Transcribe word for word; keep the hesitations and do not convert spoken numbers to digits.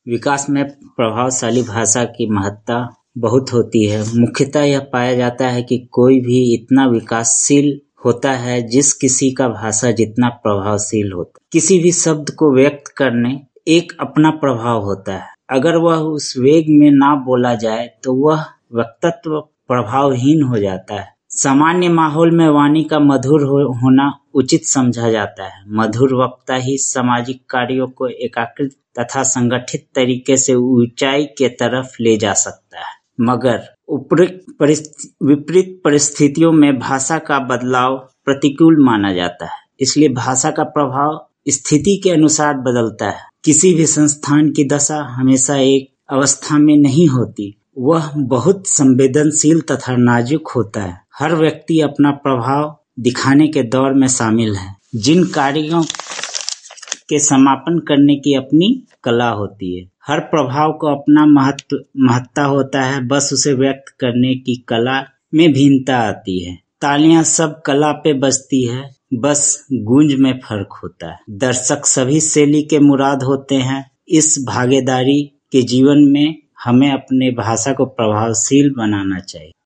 विकास में प्रभावशाली भाषा की महत्ता बहुत होती है। मुख्यतः यह पाया जाता है कि कोई भी इतना विकासशील होता है जिस किसी का भाषा जितना प्रभावशील होता है। किसी भी शब्द को व्यक्त करने एक अपना प्रभाव होता है। अगर वह उस वेग में ना बोला जाए तो वह वक्तत्व प्रभावहीन हो जाता है। सामान्य माहौल में वाणी का मधुर हो, होना उचित समझा जाता है। मधुर वक्ता ही सामाजिक कार्यों को एकाग्रित तथा संगठित तरीके से ऊंचाई के तरफ ले जा सकता है। मगर विपरीत परिस्थितियों में भाषा का बदलाव प्रतिकूल माना जाता है। इसलिए भाषा का प्रभाव स्थिति के अनुसार बदलता है। किसी भी संस्थान की दशा हमेशा एक अवस्था में नहीं होती, वह बहुत संवेदनशील तथा नाजुक होता है। हर व्यक्ति अपना प्रभाव दिखाने के दौर में शामिल है। जिन कार्यों के समापन करने की अपनी कला होती है। हर प्रभाव को अपना महत्व महत्ता होता है, बस उसे व्यक्त करने की कला में भिन्नता आती है। तालियां सब कला पे बजती है, बस गूंज में फर्क होता है। दर्शक सभी शैली के मुराद होते हैं। इस भागीदारी के जीवन में हमें अपने भाषा को प्रभावशील बनाना चाहिए।